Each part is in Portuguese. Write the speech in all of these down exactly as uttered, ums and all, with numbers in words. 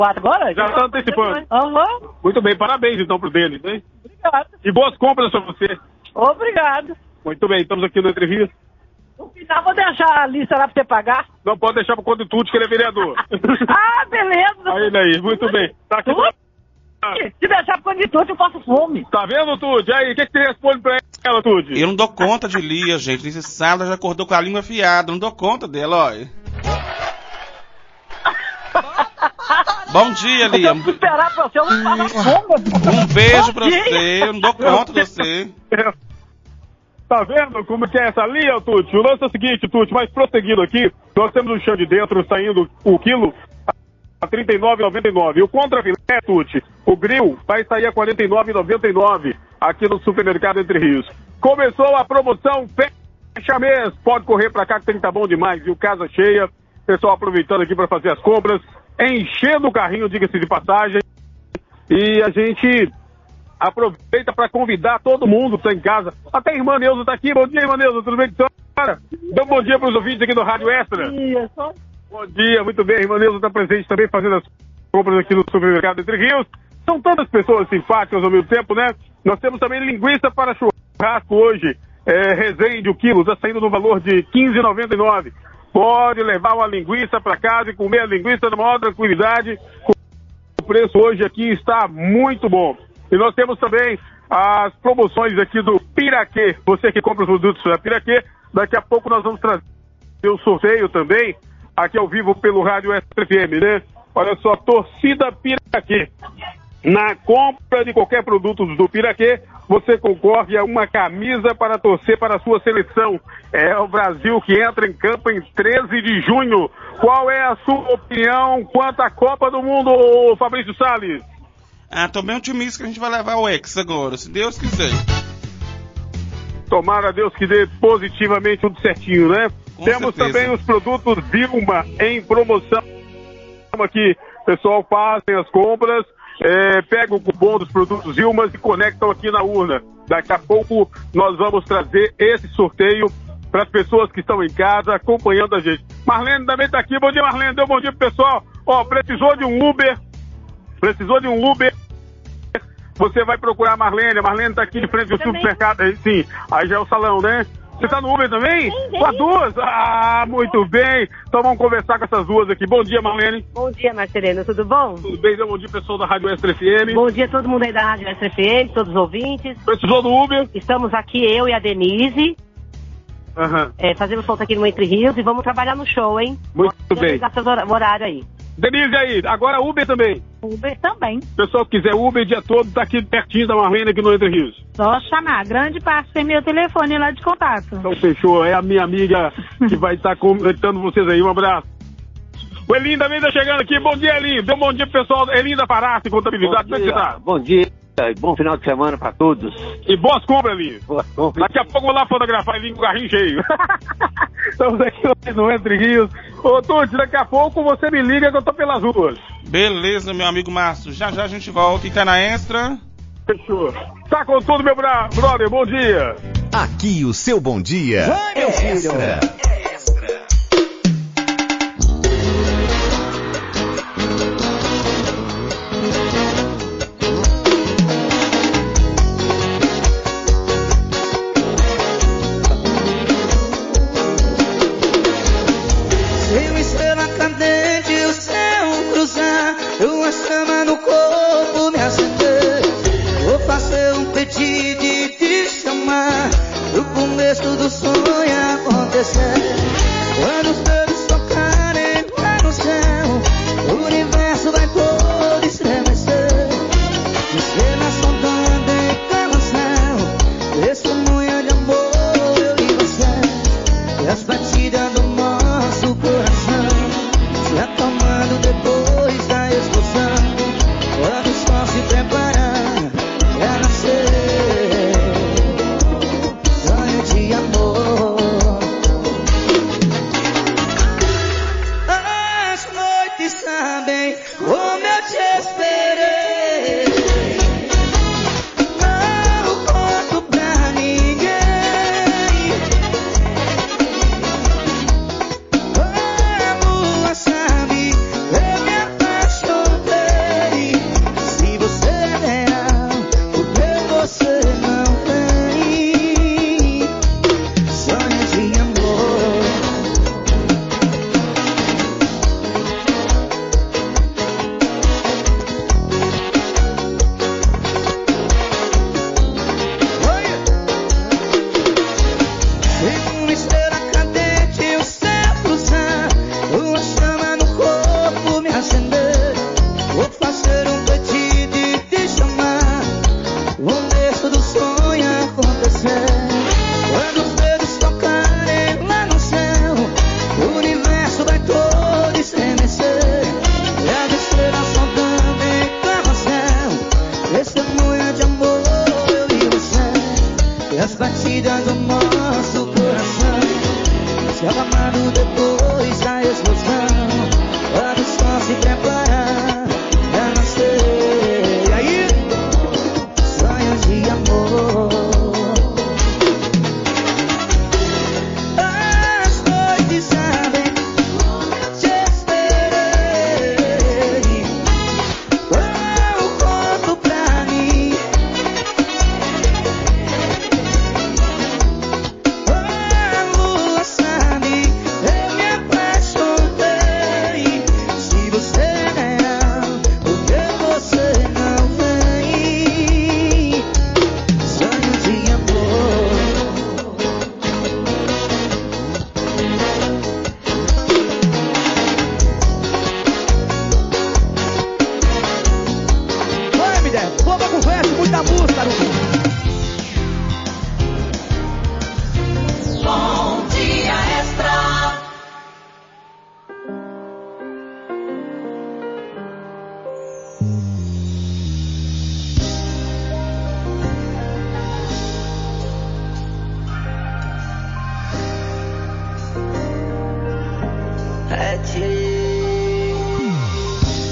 agora? Já está antecipando. Uhum. Muito bem, parabéns então pro deles, hein? Obrigado. E boas compras pra você. Obrigado. Muito bem, estamos aqui no Entre Rios. No final vou deixar a lista lá pra você pagar. Não pode deixar pro Conde Tuti, que ele é vereador. Ah, beleza. Aí, daí, muito bem. Tá aqui. Se deixar pro Conde Tuti, eu passo fome. Tá vendo, Tuti? Aí, o que, que você responde pra ela, Tuti? Eu não dou conta de Lia, gente. Nesse sábado ela já acordou com a língua afiada. Não dou conta dela, olha. Bom dia, Lia. Eu vou esperar pra você, eu não passo fome. Um beijo Bom pra dia. você. Eu não dou conta de você. Tá vendo como que é essa linha, Tuti? O lance é o seguinte, Tuti, mas prosseguindo aqui, nós temos um chão de dentro saindo o quilo a trinta e nove reais e noventa e nove centavos. E o contrafilé, Tuti, o grill, vai sair a quarenta e nove reais e noventa e nove centavos aqui no supermercado Entre Rios. Começou a promoção Fecha Mês. Pode correr pra cá que tem que tá bom demais, viu? Casa cheia, pessoal aproveitando aqui pra fazer as compras, enchendo o carrinho, diga-se de passagem. E a gente aproveita para convidar todo mundo que está em casa. Até a irmã Neuza está aqui. Bom dia, irmã Neuza. Tudo bem com a senhora? Dê um bom dia para os ouvintes aqui do Rádio Extra. Bom dia, só... Bom dia, muito bem. A irmã Neuza está presente também fazendo as compras aqui no supermercado Entre Rios. São tantas pessoas simpáticas ao mesmo tempo, né? Nós temos também linguiça para churrasco hoje. É, Resende, o quilo, está saindo no valor de quinze reais e noventa e nove centavos. Pode levar uma linguiça para casa e comer a linguiça na maior tranquilidade. O preço hoje aqui está muito bom. E nós temos também as promoções aqui do Piraquê. Você que compra os produtos da Piraquê, daqui a pouco nós vamos trazer o sorteio também, aqui ao vivo pelo Rádio Extra F M, né? Olha só, torcida Piraquê. Na compra de qualquer produto do Piraquê, você concorre a uma camisa para torcer para a sua seleção. É o Brasil que entra em campo em treze de junho. Qual é a sua opinião quanto à Copa do Mundo, Fabrício Salles? Ah, tô bem otimista que a gente vai levar o Ex agora, se Deus quiser. Tomara Deus que dê positivamente tudo certinho, né? Com Temos certeza. também os produtos Vilma em promoção. Aqui, pessoal, fazem as compras, é, pegam o cupom dos produtos Vilma e conectam aqui na urna. Daqui a pouco nós vamos trazer esse sorteio para as pessoas que estão em casa acompanhando a gente. Marlene também está aqui. Bom dia, Marlene. Deu bom dia pro pessoal. Ó, precisou de um Uber. Precisou de um Uber. Você vai procurar a Marlene. A Marlene tá aqui de frente ao supermercado. Aí, sim, aí já é o salão, né? Você tá no Uber também? Sim, sim. Com as duas? Ah, muito bem. Então vamos conversar com essas duas aqui. Bom dia, Marlene. Bom dia, Marcelino. Tudo bom? Tudo bem? Bom dia, pessoal da Rádio Extra F M. Bom dia a todo mundo aí da Rádio Extra F M, todos os ouvintes. Precisou do Uber? Estamos aqui, eu e a Denise, Aham. é, fazendo solto aqui no Entre Rios e vamos trabalhar no show, hein? Muito Vamos bem. organizar seu horário aí. Denise aí, agora Uber também. Uber também. Pessoal que quiser Uber o dia todo, tá aqui pertinho da Marlene, aqui no Entre Rios. Só chamar. Grande parte tem meu telefone lá de contato. Então fechou, é a minha amiga que vai estar conectando vocês aí. Um abraço. O Elinho também tá chegando aqui. Bom dia, Elinho. Dê um bom dia pro pessoal. Elinho da Paraça, Contabilidade. Como é que você tá? Bom dia, bom final de semana pra todos. E boas compras, Elinho. Boa compra. Daqui a pouco eu vou lá fotografar Elinho com o carrinho cheio. Estamos aqui no Entre Rios. Ô, Tuti, daqui a pouco você me liga que eu tô pelas ruas. Beleza, meu amigo Márcio. Já já a gente volta e tá na Extra. Fechou. Tá com tudo, meu bra- brother. Bom dia. Aqui o seu bom dia. Vai, meu filho. Extra. Seu estrela cadente, o céu cruzar, uma chama no corpo me acender. Vou fazer um pedido e te chamar, pro começo do sonho acontecer. Quando os dedos tocarem lá no céu, o universo vai todo estremecer. Você na sondando em carrossel, testemunha de amor, eu e você. E as batidas do nosso coração se acalmando depois da explosão. Quando o sol se preparar pra nascer, sonho de amor.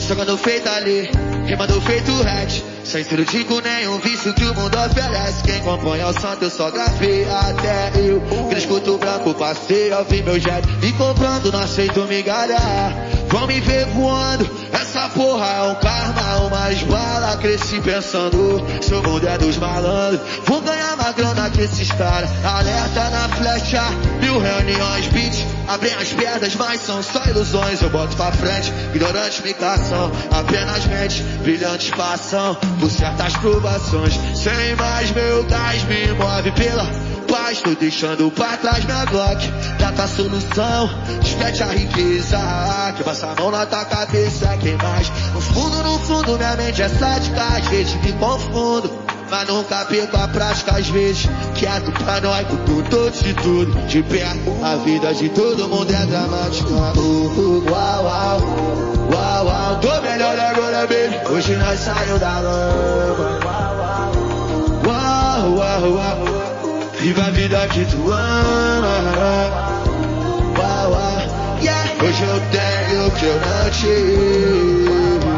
jogando feito ali, rimando feito hatch. Sem cirúrgico nenhum vício que o mundo oferece. Quem compõe é o santo, eu só gravei até eu. Criscuto branco, passei a ouvir meu jet. E comprando, não aceito migalha. Vão me ver voando, essa porra é um karma, umas bala. Cresci pensando, seu mundo é dos malandros. Vou ganhar uma grana que esses caras. Alerta na flecha, mil reuniões, beat. Abrem as pernas, mas são só ilusões. Eu boto pra frente, ignorante migração. Apenas mente, brilhantes passam por certas provações. Sem mais meu gás me move pela paz. Tô deixando pra trás minha Glock. Data a solução, despete a riqueza. Que passa a mão na tua cabeça, quem mais? No fundo, no fundo, minha mente é sádica. Às vezes me confundo, mas nunca perco a prática. Às vezes, quieto, paranoico, por todos e tudo. De perto, a vida de todo mundo é dramática. Uh, uh, uau, uau, uau, uau. Tô melhor agora, baby. Hoje nós saímos da lama. Uau, uau, uau. Viva a vida que tu ama. Uau, uau. Yeah. Hoje eu tenho o que eu não tive.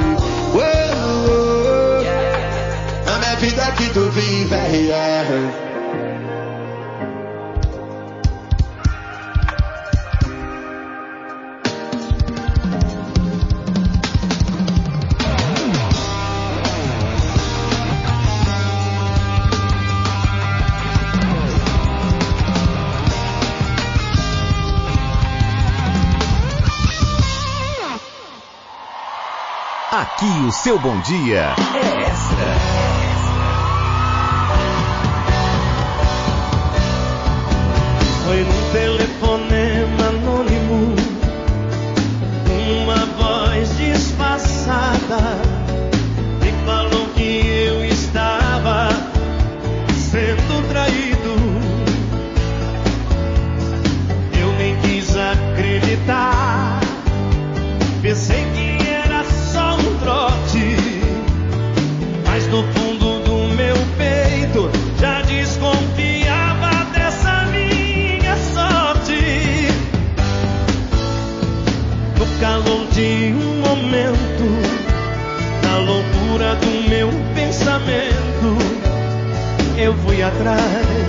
Uou, a minha vida que tu vive é. Aqui o seu bom dia é Extra. Foi num telefonema anônimo, uma voz disfarçada me falou que eu estava sendo traído. Eu nem quis acreditar, pensei que mas no fundo do meu peito já desconfiava dessa minha sorte. No calor de um momento, na loucura do meu pensamento, eu fui atrás,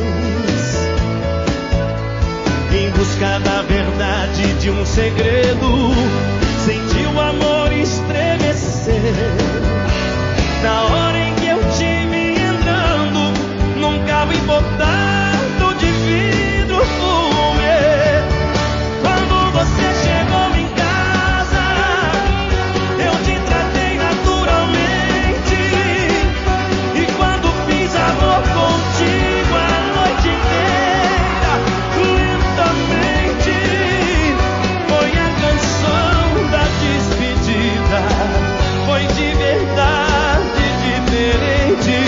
em busca da verdade de um segredo. Senti o amor estremecer na hora em que eu te vi entrando num carro importado de vidro fumê. Quando você chegou em casa, eu te tratei naturalmente. E quando fiz amor contigo a noite inteira, lentamente, foi a canção da despedida. Foi de verdade diferente.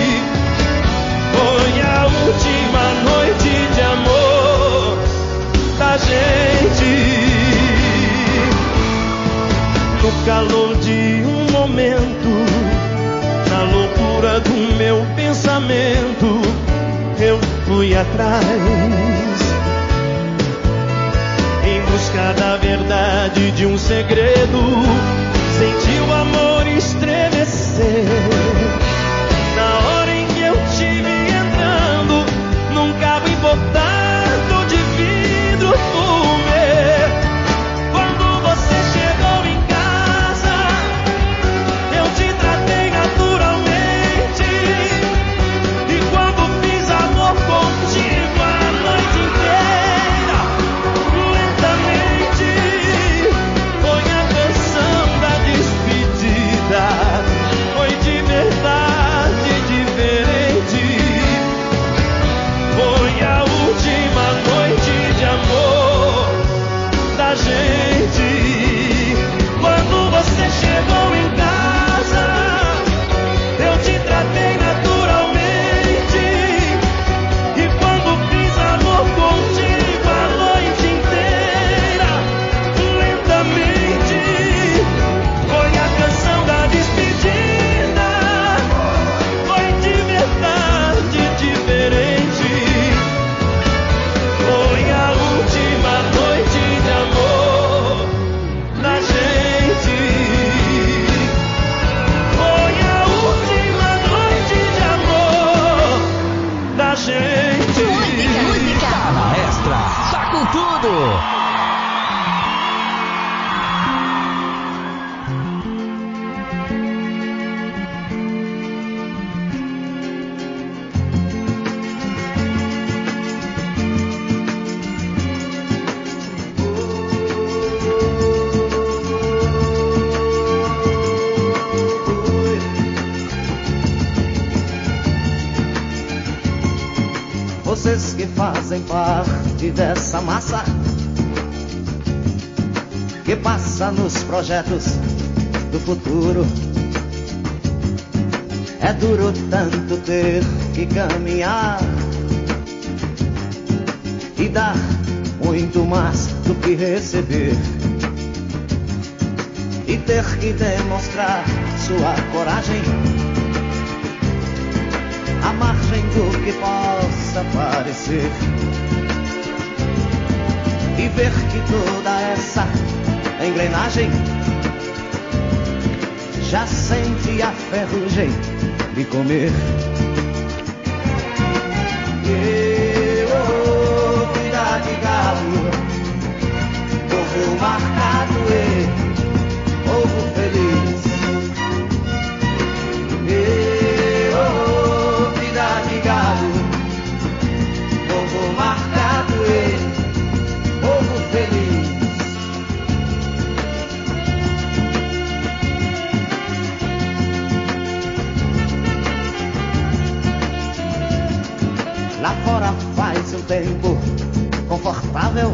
Foi a última noite de amor da gente. No calor de um momento, na loucura do meu pensamento, eu fui atrás, em busca da verdade de um segredo. Senti o amor estremecer na hora em que eu te vi entrando num carro importado de vidro fumê. Quando você chegou em casa, eu te tratei naturalmente. E quando fiz amor contigo a noite inteira, lentamente, foi a canção da despedida. fazem parte dessa massa que passa nos projetos do futuro. É duro tanto ter que caminhar e dar muito mais do que receber, e ter que demonstrar sua coragem à margem do que possa parecer, e ver que toda essa engrenagem já sente a ferrugem de comer. E, oh, vida de galo, povo marcado e povo feliz. E, oh, vida de galo, povo marcado e povo feliz. Lá fora faz um tempo confortável,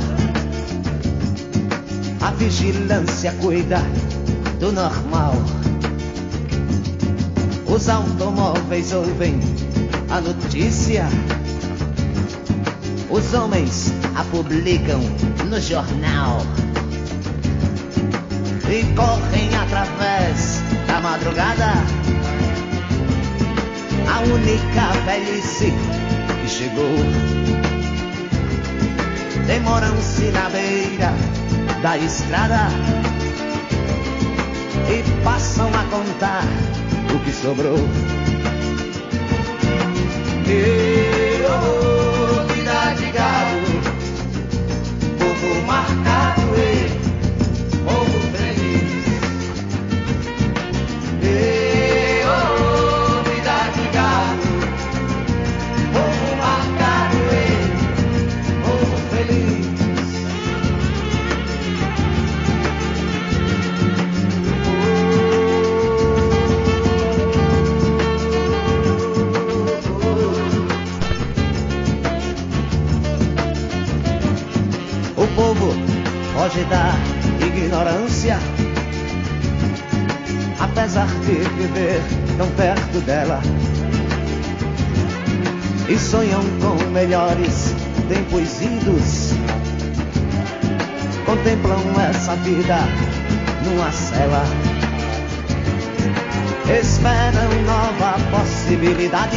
a vigilância cuida do normal. Os automóveis ouvem a notícia, os homens a publicam no jornal e correm através da madrugada. A única velhice que chegou, demoram-se na beira da estrada e passam a contar o que sobrou. E, oh, vida de gado, povo marcado e povo feliz. E, oh, vida de gado, povo marcado e povo feliz. O povo foge da ignorância, apesar de viver tão perto dela, e sonham com melhores tempos idos. Contemplam essa vida numa cela, esperam nova possibilidade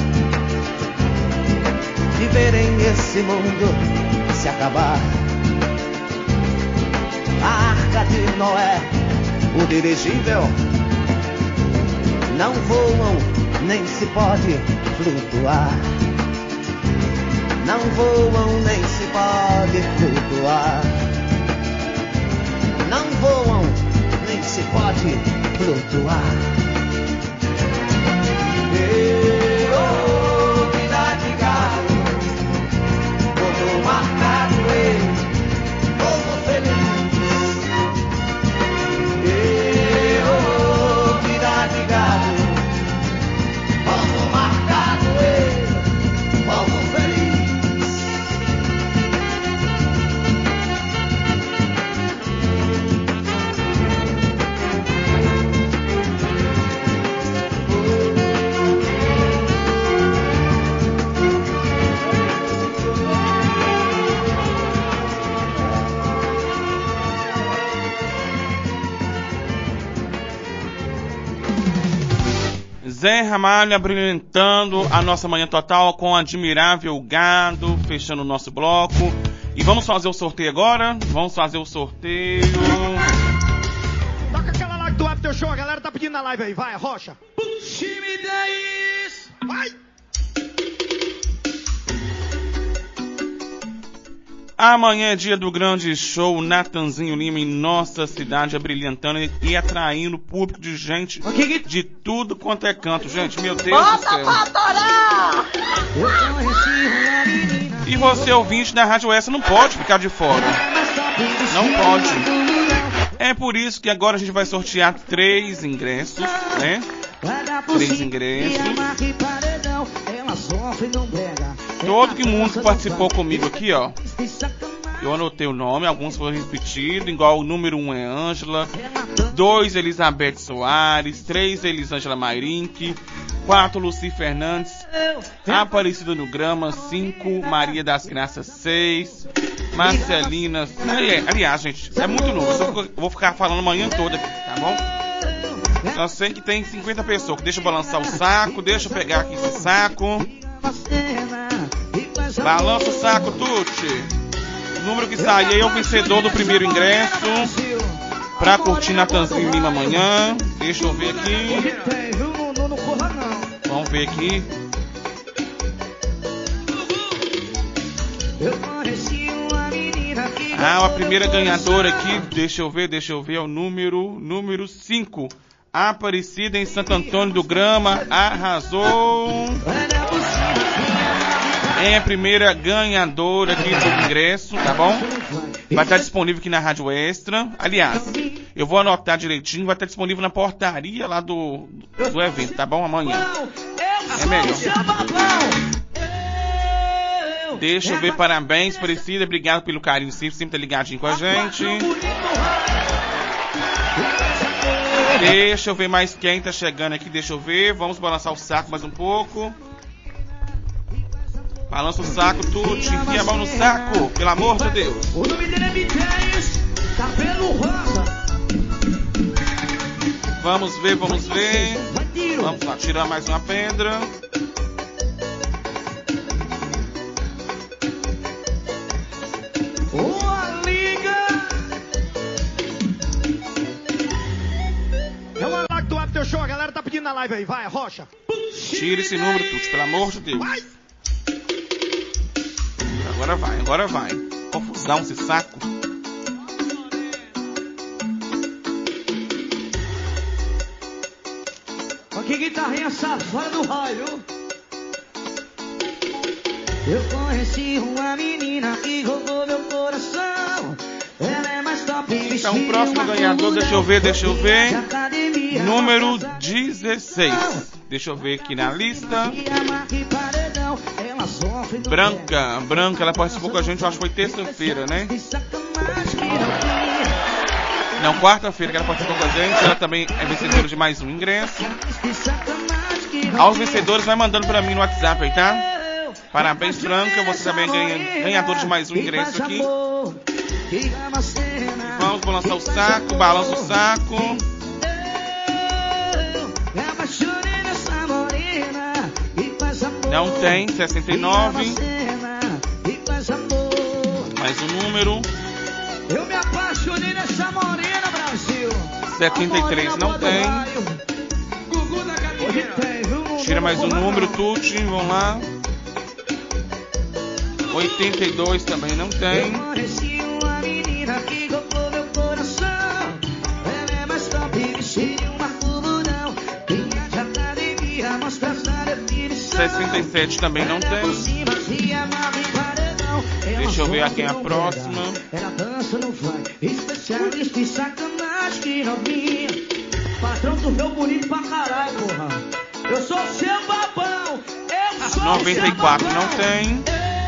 de verem esse mundo se acabar. A arca de Noé, o dirigível, não voam, nem se pode flutuar. Não voam, nem se pode flutuar. Não voam, nem se pode flutuar. E, oh, vida de galo, povo marcado e povo feliz. E, oh, vida de galo, povo marcado e povo feliz. Zé Ramalho abrilhantando a nossa manhã total com Admirável Gado, fechando o nosso bloco. E vamos fazer o sorteio agora? Vamos fazer o sorteio. Toca aquela live do After Show, a galera tá pedindo na live aí, vai, Rocha. Puxa-me daí! Vai! Amanhã é dia do grande show Natanzinho Lima em nossa cidade, abrilhantando e atraindo público de gente de tudo quanto é canto. Gente, meu Deus do céu. E você, ouvinte da Rádio Oeste, não pode ficar de fora. Não pode. É por isso que agora a gente vai sortear três ingressos, né? Três ingressos. Ela sofre, não pega. Todo que mundo que participou comigo aqui, ó. Eu anotei o nome, alguns foram repetidos, igual o número um é Ângela, dois Elizabeth Soares, três Elisângela Mairink, quatro Luci Fernandes, Aparecida no Grama, cinco Maria das Graças, seis Marcelina. Aliás, gente, é muito novo, eu vou ficar falando a manhã toda aqui, tá bom? Só sei que tem cinquenta pessoas. Deixa eu balançar o saco, deixa eu pegar aqui esse saco. Balança o saco, Tuti. O número que sair aí é o vencedor do primeiro ingresso pra curtir Natanzinho Lima amanhã. Deixa eu ver aqui. Vamos ver aqui. Ah, a primeira ganhadora aqui, deixa eu ver, deixa eu ver, é o número, número cinco. Aparecida em Santo Antônio do Grama, arrasou. É a primeira ganhadora aqui do ingresso, tá bom? Vai estar disponível aqui na Rádio Extra. Aliás, eu vou anotar direitinho, vai estar disponível na portaria lá do, do evento, tá bom? Amanhã. É melhor. Deixa eu ver, parabéns, Aparecida. Obrigado pelo carinho, sempre, sempre tá ligadinho com a gente. Deixa eu ver mais quem tá chegando aqui, deixa eu ver. Vamos balançar o saco mais um pouco. Balança o saco, Tuti, enfia a mão no saco, pelo amor de Deus. O nome dele é Mitéias, cabelo rosa. Vamos ver, vamos ver. Vamos lá, tirar mais uma pedra. Uma liga. É uma liga do After Show, a galera tá pedindo na live aí, vai, Rocha. Tira esse número, Tuti, pelo amor de Deus. Agora vai, agora vai. Confusão esse saco. Que guitarrinha safada do raio. Eu conheci uma menina que roubou meu coração. Ela é mais top. Então, o próximo ganhador, deixa eu ver, deixa eu ver. Número dezesseis. Deixa eu ver aqui na lista. Branca, Branca, ela participou com a gente, eu acho que foi terça-feira, né? Não, quarta-feira que ela participou com a gente. Ela também é vencedora de mais um ingresso. Aos vencedores, vai mandando pra mim no WhatsApp aí, tá? Parabéns, Branca, você também é ganhador de mais um ingresso aqui. Vamos balançar o saco, balança o saco. Não tem, sessenta e nove. Mais um número. Eu me apaixonei nessa morena, Brasil. setenta e três não tem. Tira mais um número, Tuti, vamos lá. oitenta e dois também não tem. sessenta e sete também não tem. Deixa eu ver aqui a próxima. Ela dança no vai, especialista em sacanagem que novinha. Patrão do meu bonito pra caralho, porra. Eu sou seu babão. Eu sou noventa e quatro não tem.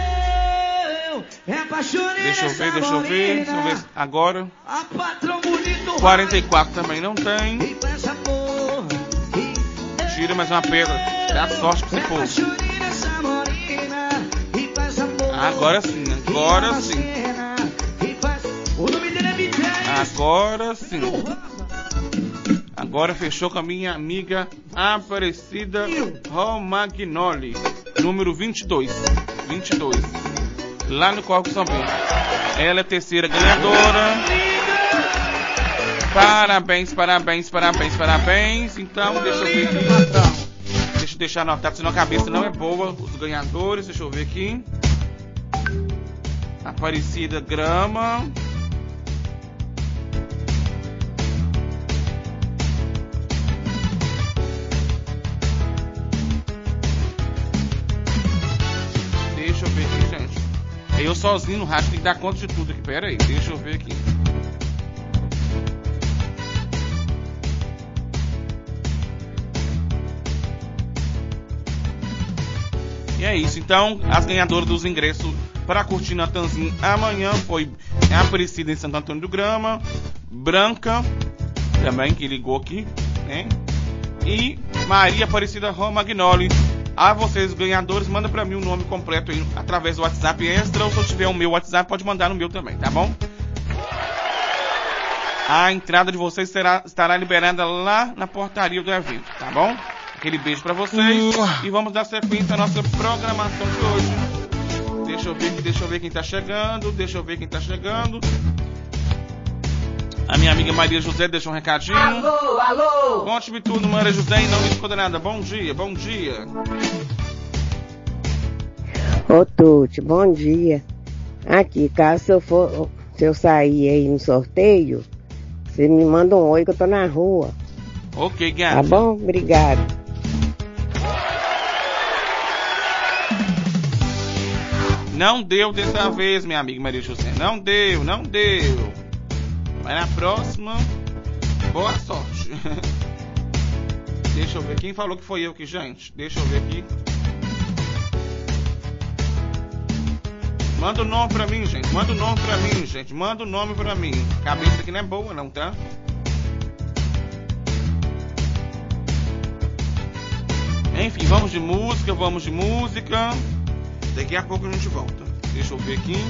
Eu me apaixonei. Deixa eu ver, deixa eu ver. Deixa eu ver agora. A patrão bonito. quarenta e quatro também não tem. Tira mais uma pedra. Dá sorte pra você pôr. Agora sim, agora sim. Agora sim. Agora fechou com a minha amiga Aparecida Romagnoli. Número vinte e dois. vinte e dois. Lá no Corpo São Bento. Ela é a terceira ganhadora. Parabéns, parabéns, parabéns, parabéns. Então, deixa eu ver aqui. Deixa eu deixar anotado, senão a cabeça não é boa. Os ganhadores, deixa eu ver aqui. Aparecida Grama. Deixa eu ver aqui, gente. Eu sozinho no rádio tem que dar conta de tudo aqui. Pera aí, deixa eu ver aqui. E é isso. Então, as ganhadoras dos ingressos para curtir Natanzinho amanhã foi a Aparecida em Santo Antônio do Grama, Branca, também, que ligou aqui, né? E Maria Aparecida Romagnoli. A vocês, ganhadores, manda pra mim o nome completo aí através do WhatsApp extra, ou se eu tiver o meu WhatsApp, pode mandar no meu também, tá bom? A entrada de vocês será, estará liberada lá na portaria do evento, tá bom? Aquele beijo pra vocês. E vamos dar sequência à nossa programação de hoje. Deixa eu ver, deixa eu ver quem tá chegando, deixa eu ver quem tá chegando. A minha amiga Maria José deixa um recadinho. Alô, alô. Conte-me tudo, Maria José, e não me esconda nada. Bom dia, bom dia. Ô, Tuti, bom dia. Aqui, caso eu for, se eu sair aí no sorteio, você me manda um oi que eu tô na rua. Ok, gata. Tá bom? Obrigado. Não deu dessa vez, minha amiga Maria José. Não deu, não deu. Mas na próxima, boa sorte. Deixa eu ver. Quem falou que foi eu aqui, gente? Deixa eu ver aqui. Manda o nome pra mim, gente. Manda o nome pra mim, gente. Manda o nome pra mim. Cabeça aqui não é boa, não, tá? Enfim, vamos de música, vamos de música. Daqui a pouco a gente volta. Deixa eu ver aqui.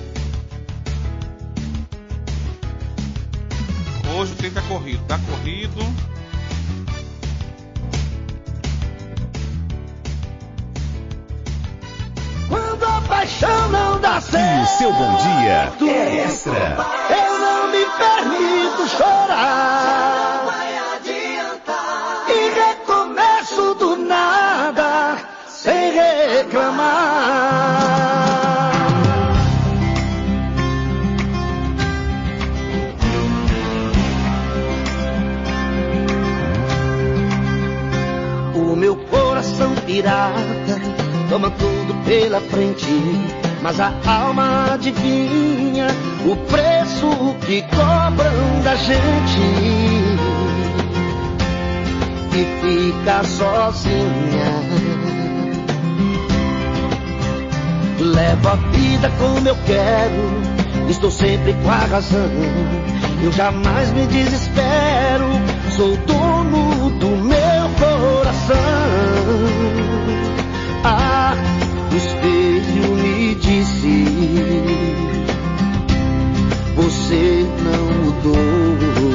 Hoje o tempo tá corrido, tá corrido. Quando a paixão não dá certo, E o seu bom dia é extra. eu não me permito chorar. Vai adiantar. E recomeço do nada, sem reclamar. O meu coração pirata toma tudo pela frente, mas a alma adivinha o preço que cobram da gente e fica sozinha. Levo a vida como eu quero, estou sempre com a razão, eu jamais me desespero, sou dono do meu coração. Ah, o espelho me disse, você não mudou.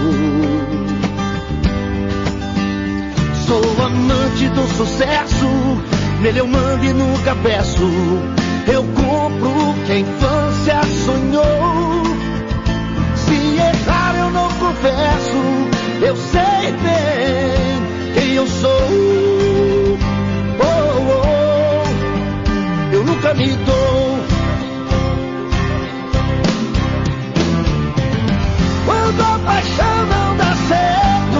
Sou amante do sucesso, nele eu mando e nunca peço. Eu compro o que a infância sonhou. Se errar eu não confesso, eu sei bem quem eu sou. Oh, oh, eu nunca me dou. Quando a paixão não dá certo,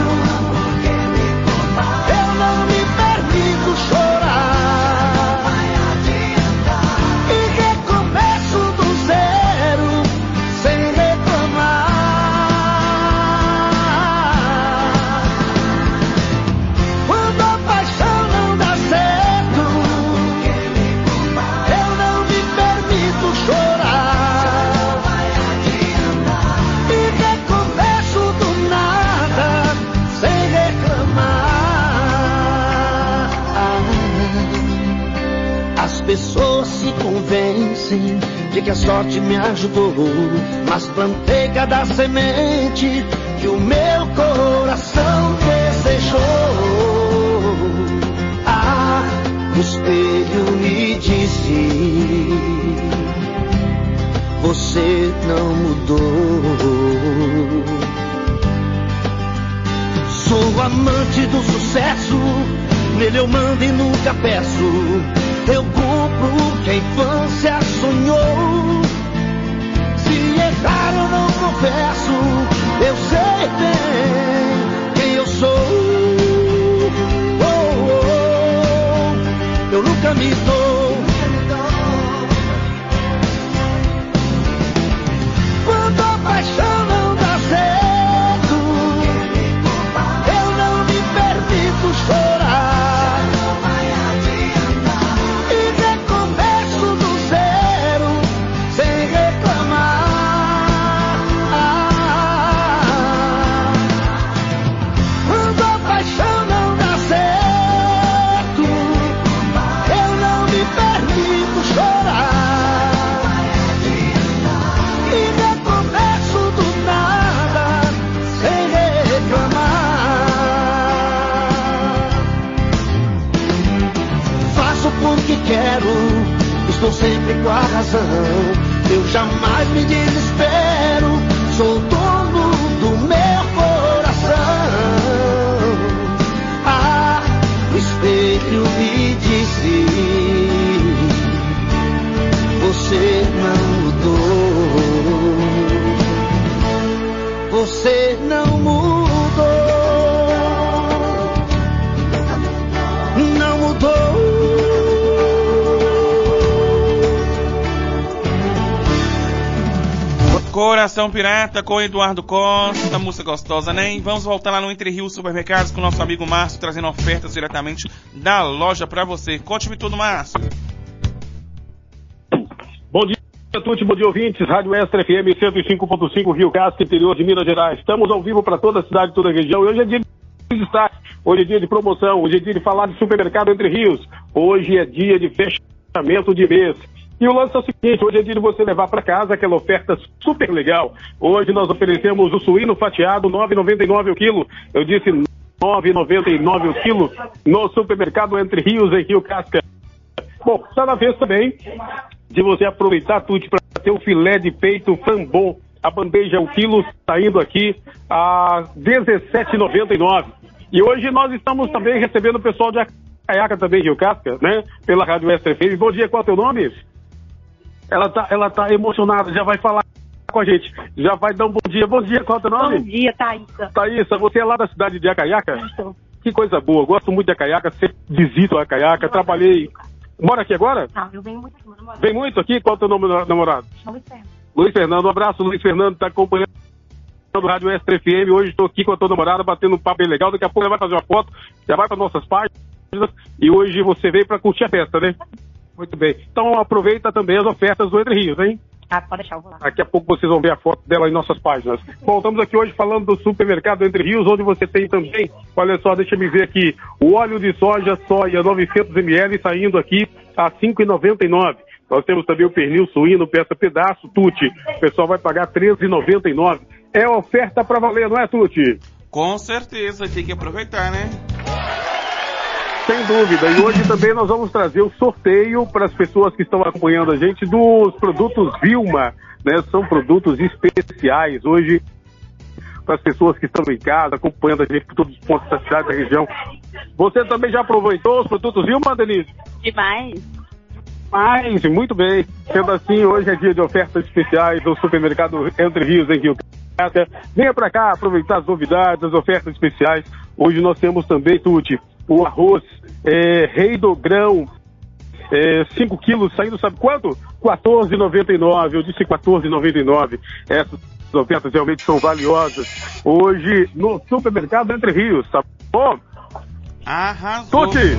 eu não me permito chorar. E recomeço do zero, sem reclamar. Quando a paixão não dá certo, eu não me permito chorar. E recomeço do nada, sem reclamar. As pessoas se convencem de que a sorte me ajudou, mas plantei cada semente que o meu coração desejou. Ah, o espelho me disse, você não mudou. Sou amante do sucesso, nele eu mando e nunca peço. Eu compro o que a infância sonhou. Se errar eu não confesso, eu sei bem quem eu sou. Oh, oh, eu nunca me dou. Quando a paixão não dá certo, eu não me permito chorar. E estou sempre com a razão. Eu jamais me desespero, sou dono do meu coração. Ah, o espelho me disse: você não mudou, você não mudou, não mudou. Coração Pirata com Eduardo Costa, música gostosa, né? E vamos voltar lá no Entre Rios Supermercados com o nosso amigo Márcio, trazendo ofertas diretamente da loja pra você. Conte-me tudo, Márcio. Bom dia, Tuti, bom dia, ouvintes. Rádio Extra F M cento e cinco ponto cinco, Rio Casca, interior de Minas Gerais. Estamos ao vivo para toda a cidade, toda a região. E hoje é dia de destaque, hoje é dia de promoção, hoje é dia de falar de supermercado Entre Rios. Hoje é dia de fechamento de mês. E o lance é o seguinte, hoje é dia de você levar para casa aquela oferta super legal. Hoje nós oferecemos o suíno fatiado, nove reais e noventa e nove centavos o quilo. Eu disse nove reais e noventa e nove centavos o quilo no supermercado Entre Rios, em Rio Casca. Bom, está na vez também de você aproveitar, Tuti, para ter o filé de peito Fambon. A bandeja, o quilo, saindo aqui a dezessete reais e noventa e nove centavos. E hoje nós estamos também recebendo o pessoal de Acaiaca também, Rio Casca, né? Pela Rádio Extra F M. Bom dia, qual é o teu nome? Ela tá, ela tá emocionada, já vai falar com a gente, já vai dar um bom dia. Bom dia, qual é o teu nome? Bom dia, Thaísa. Thaísa, você é lá da cidade de Acaiaca? Isso. Que coisa boa, gosto muito de Acaiaca, sempre visito a Acaiaca, trabalhei... Mora aqui agora? Não, eu venho muito aqui, meu namorado. Vem muito aqui? Qual é o teu nome, namorado? Luiz Fernando. Luiz Fernando, um abraço, Luiz Fernando, está acompanhando o Rádio Extra F M. Hoje estou aqui com a tua namorada, batendo um papo bem legal. Daqui a pouco ela vai fazer uma foto, já vai para nossas páginas. E hoje você veio para curtir a festa, né? Muito bem. Então aproveita também as ofertas do Entre Rios, hein? Ah, pode deixar, eu vou lá. Daqui a pouco vocês vão ver a foto dela em nossas páginas. Bom, estamos aqui hoje falando do supermercado Entre Rios, onde você tem também, olha só, deixa eu ver aqui, o óleo de soja, soia, novecentos mililitros, saindo aqui a cinco reais e noventa e nove centavos. Nós temos também o pernil suíno, peça pedaço, Tuti. O pessoal vai pagar treze reais e noventa e nove centavos. É oferta pra valer, não é, Tuti? Com certeza, tem que aproveitar, né? Sem dúvida. E hoje também nós vamos trazer o sorteio para as pessoas que estão acompanhando a gente dos produtos Vilma, né? São produtos especiais hoje para as pessoas que estão em casa, acompanhando a gente por todos os pontos da cidade, da região. Você também já aproveitou os produtos Vilma, Denise? Demais. Mas, muito bem. Sendo assim, hoje é dia de ofertas especiais do supermercado Entre Rios, em Rio Casca. Venha para cá aproveitar as novidades, as ofertas especiais. Hoje nós temos também, Tuti, o arroz é, Rei do Grão, é, cinco quilos, saindo sabe quanto? quatorze reais e noventa e nove centavos. Eu disse quatorze reais e noventa e nove centavos. Essas ofertas realmente são valiosas. Hoje no supermercado Entre Rios, tá bom? Arrasou. Tuti!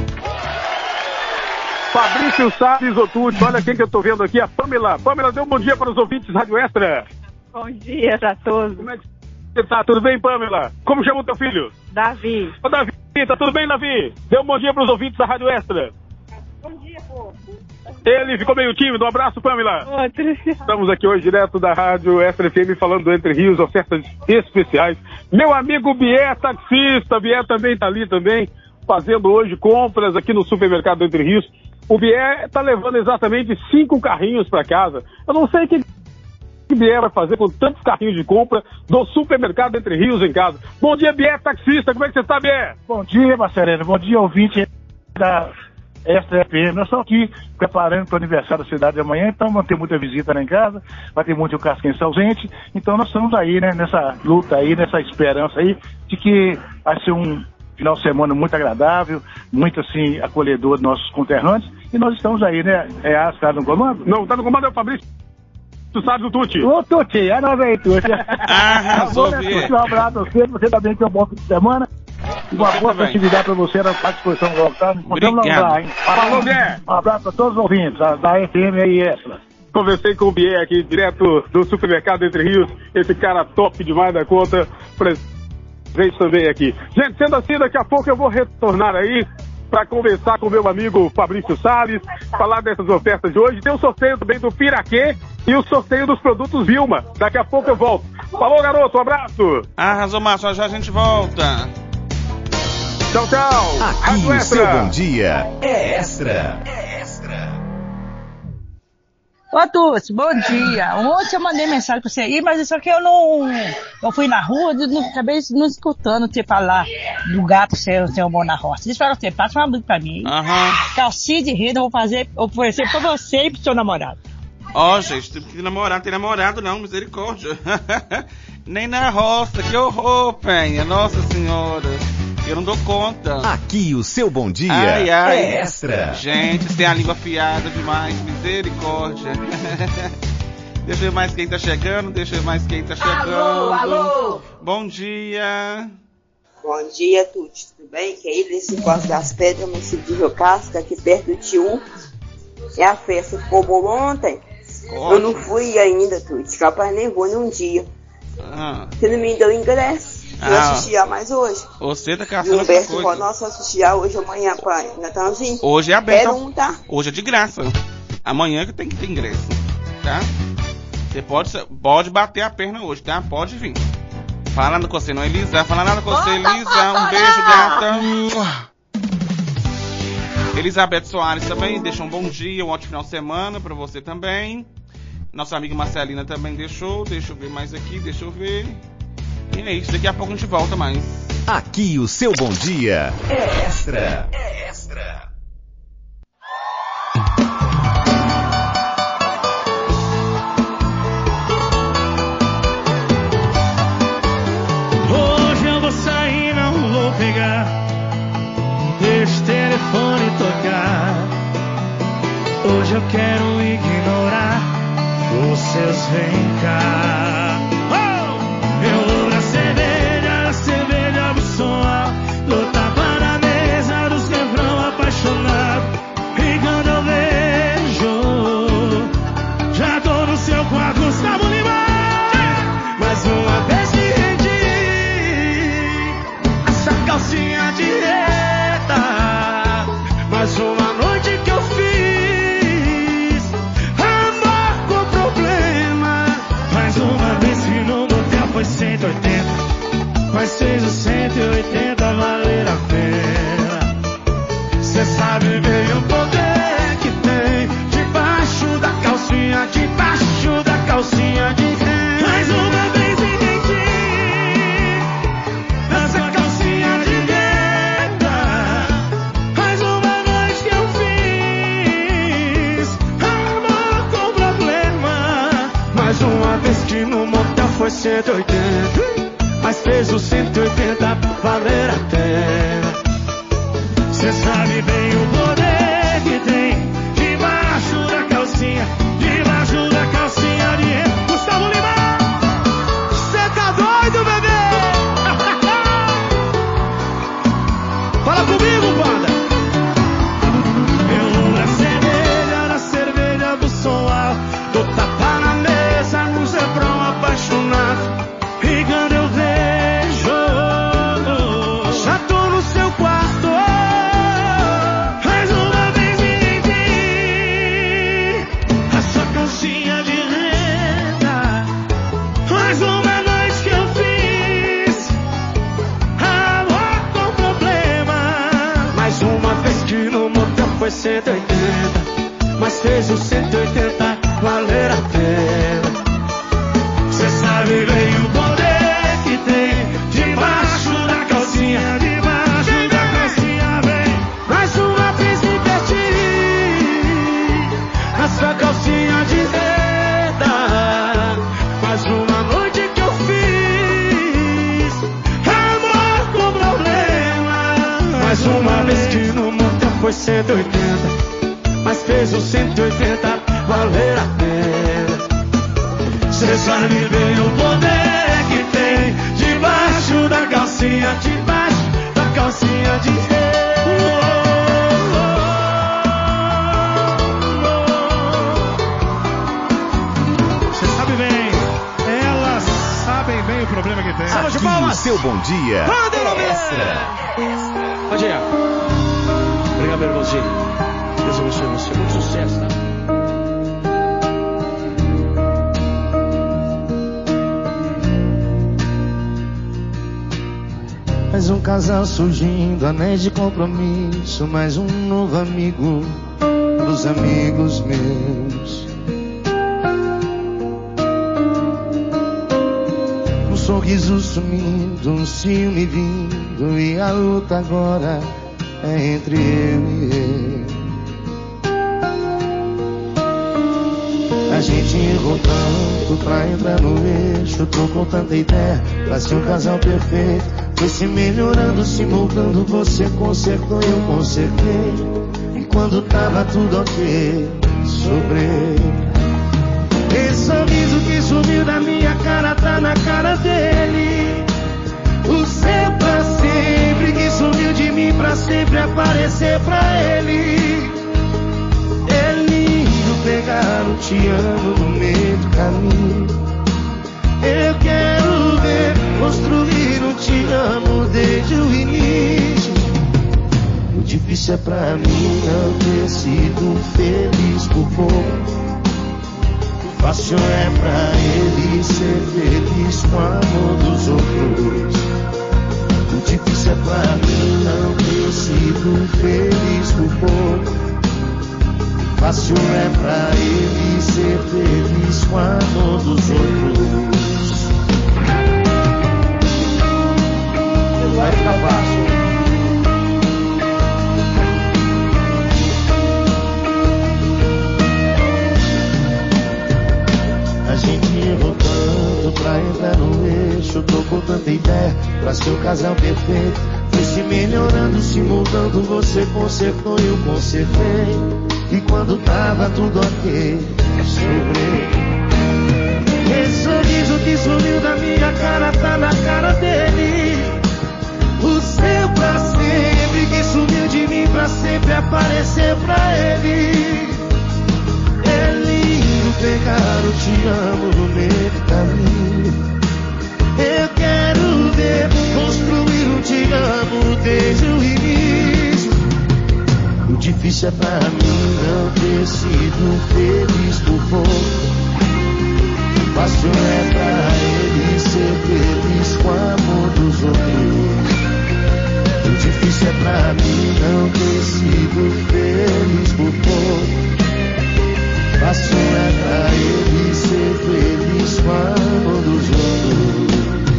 Fabrício Salles, ô Tuti, olha quem que eu tô vendo aqui, a Pamela. Pamela, dê um bom dia para os ouvintes Rádio Extra. Bom dia a todos. Como é que você tá? Tudo bem, Pamela? Como chama o teu filho? Davi. Ô, Davi, tá tudo bem, Davi? Dê um bom dia para os ouvintes da Rádio Extra. Bom dia, pô. Ele ficou meio tímido, um abraço, Pamela. Outro. Estamos aqui hoje direto da Rádio Extra F M falando do Entre Rios, ofertas especiais. Meu amigo Bié, taxista, Bié também tá ali também, fazendo hoje compras aqui no supermercado Entre Rios. O Bié tá levando exatamente cinco carrinhos para casa. Eu não sei o que que Bié vai fazer com tantos carrinhos de compra do supermercado Entre Rios em casa. Bom dia, Bié, taxista, como é que você está, Bié? Bom dia, Marcelino, bom dia, ouvinte da Extra F M. Nós estamos aqui preparando para o aniversário da cidade de amanhã, então vamos ter muita visita lá em casa, vai ter muito casquense ausente, então nós estamos aí, né, nessa luta aí, nessa esperança aí, de que vai ser um final de semana muito agradável, muito assim, acolhedor dos nossos conterrâneos, e nós estamos aí, né? É a está no comando? Não, tá no comando é o Fabrício. Tu sabe do Tuti? Ô, Tuti, é nós aí, Tuti. Ah, bom, né, Tuti, um abraço a você, você também tem um bom fim de semana. E uma boa festividade para você na disposição do local. Obrigado. Lá, hein? Falou, Bié. Um abraço para todos os ouvintes da, da F M aí, Extra. Conversei com o Bié aqui, direto do supermercado Entre Rios. Esse cara top demais da conta. Presente também aqui. Gente, sendo assim, daqui a pouco eu vou retornar aí para conversar com o meu amigo Fabrício Salles, falar dessas ofertas de hoje. Tem o sorteio também do Piraquê e o sorteio dos produtos Vilma. Daqui a pouco eu volto. Falou, garoto, um abraço. Arrasou, Márcio, já a gente volta. Tchau, tchau. Aqui o seu bom dia é Extra. É Extra. Ô, Tuti, bom dia. Ontem eu mandei mensagem pra você aí, mas só que eu não... Eu fui na rua, eu não, acabei não escutando você falar do gato seu, seu bom na roça. Deixa eu falar pra você, passa uma música pra mim. Aham. Calcinha de renda eu vou fazer, oferecer pra você e pro seu namorado. Ó, oh, gente, tem que namorar, tem namorado não, misericórdia. Nem na roça, que horror, Penha, nossa senhora. Eu não dou conta. Aqui o seu bom dia ai, ai. é extra. Gente, você tem a língua afiada demais, misericórdia. Deixa eu ver mais quem tá chegando, deixa eu ver mais quem tá chegando. Alô, alô. Bom dia. Bom dia, Tuti, tudo bem? Que aí desse Costa das Pedras, município de Rio Casca, aqui perto do Tiu. E a festa ficou boa ontem. Ótimo. Eu não fui ainda, Tuti, capaz nem vou num dia. Ah. Você não me deu ingresso. Eu ah. assisti a mais hoje. Você tá caçando essa Humberto coisa. Ronaldo assistir a hoje, amanhã, pra Natanzinho. Hoje é aberto. Um, tá? Hoje é de graça. Amanhã que tem que ter ingresso, tá? Você pode, pode bater a perna hoje, tá? Pode vir. Fala nada com você, não, Elisa. Fala nada com você, Elisa. Um beijo, gata. Elizabeth Soares também deixou um bom dia, um ótimo final de semana pra você também. Nossa amiga Marcelina também deixou. Deixa eu ver mais aqui, deixa eu ver. E é isso, daqui a pouco a gente volta mais. Aqui o seu bom dia é extra. É extra. Hoje eu vou sair, não vou pegar. Deixa o telefone tocar. Hoje eu quero ignorar os seus vem cá. Oh! Eu vou na cerveja, na cerveja do som alto, do tapa na mesa dos refrão apaixonado. E quando eu vejo, já tô no seu quarto, Gustavo Lima. Mais uma vez me rendi, essa calcinha de reta. Mais uma noite que eu fiz amor com problema. Mais uma vez que no motel foi cento e oitenta, mas fez o cento e oitenta valer a pena. Cê sabe bem o poder que tem debaixo da calcinha, debaixo da calcinha de renda. Mais uma vez entendi, essa calcinha de renda. Mais uma noite que eu fiz amor com problema. Mais uma vez que no motel foi cento e oitenta, mas fez o cento e oitenta valer a pena. Cê sabe bem o poder que tem debaixo da calcinha, debaixo da calcinha de renda. Gustavo Lima, cê tá doido, bebê? Fala comigo, banda. Eu vou na cerveja, na cerveja do som alto, do tapa na mesa, no zebrão apaixonado. E quando eu vejo, já tô no seu quarto. Mais uma vez me entendi, essa calcinha de renda. Mais uma noite que eu fiz amor com problema. Mais uma vez que no motel foi cento e oitenta, mas fez o cento e oitenta valer a pena. Cê sabe bem o poder que tem debaixo da calcinha, debaixo da calcinha, vem. Mais uma vez me perdi, essa calcinha de renda. Mais uma noite que eu fiz amor com problema. Mais uma vez que no motel foi cento e oitenta, mas fez o cento e oitenta valer a pena. Cê sabe bem o poder que tem debaixo da calcinha, debaixo da calcinha de Cê sabe bem, elas sabem bem o problema que tem. Aqui o seu bom dia é extra. Bom dia. Obrigado, meu irmãozinho. Deus abençoe você. Muito sucesso, tá? Mais um casal surgindo, anéis de compromisso. Mais um novo amigo dos amigos meus. sorriso sumindo, um ciúme vindo, e a luta agora é entre eu e ele. A gente errou tanto pra entrar no eixo, trocou tanta ideia pra ser um casal perfeito. Foi se melhorando, se moldando, você consertou, eu consertei. E quando tava tudo ok, sobrei. Esse sorriso que sumiu da minha cara tá na cara dele. O seu pra sempre que sumiu de mim pra sempre aparecer pra ele. É lindo pegar o te amo no meio do caminho. Eu quero ver construir um te amo desde o início. O difícil é pra mim não ter sido feliz por pouco. Fácil é pra ele ser feliz com o amor dos outros. O difícil é pra mim não ter sido feliz por pouco. Fácil é pra ele ser feliz com o amor dos outros. Vai ficar fácil. A gente errou tanto pra entrar no eixo, trocou tanta ideia pra ser o casal perfeito. Foi se melhorando, se moldando, você consertou e eu consertei. E quando tava tudo ok, sobrei. Esse sorriso que sumiu da minha cara tá na cara dele. O seu pra sempre que sumiu de mim pra sempre aparecer pra ele. É lindo pegar o te amo no meio do caminho. Eu quero ver construir um te amo desde o início. O difícil é pra mim não ter sido feliz por pouco. Fácil é pra ele ser feliz com o amor dos outros. O difícil é pra mim não ter sido feliz por pouco. Fácil é pra ele ser feliz com o amor dos outros.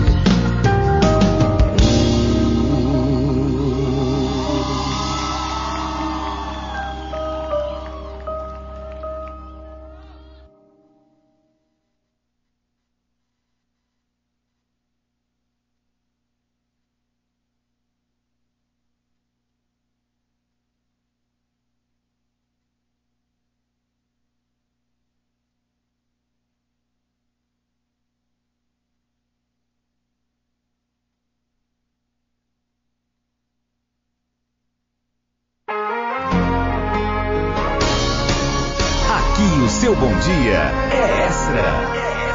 O seu bom dia é Extra.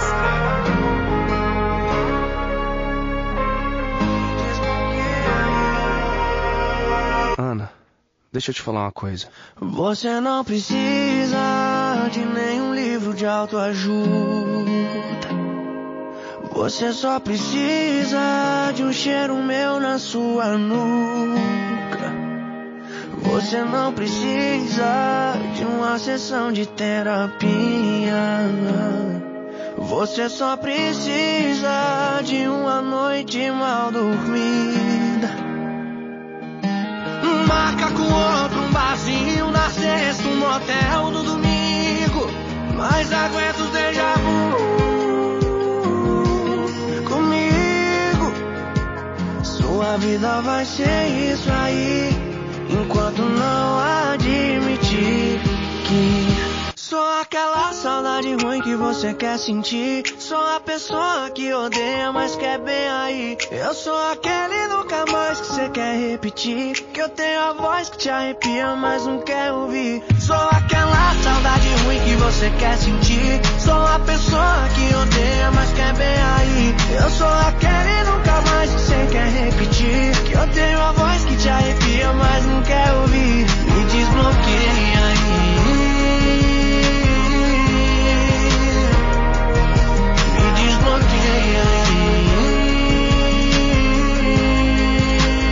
Ana, deixa eu te falar uma coisa. Você não precisa de nenhum livro de autoajuda. Você só precisa de um cheiro meu na sua nuca. Você não precisa de uma sessão de terapia. Você só precisa de uma noite mal dormida. Marca com outro um barzinho na sexta, um motel no domingo. Mas aguenta os déjà vu comigo. Sua vida vai ser isso aí, enquanto não admitir que sou aquela saudade ruim que você quer sentir. Sou a pessoa que odeia, mas quer bem aí. Eu sou aquele nunca mais que você quer repetir. Que eu tenho a voz que te arrepia, mas não quer ouvir. Sou aquela saudade ruim que você quer sentir. Sou a pessoa que odeia, mas quer bem aí. Eu sou aquele nunca mais que você quer repetir. Que eu tenho a voz que te arrepia, mas não quer ouvir. Me desbloqueia aí.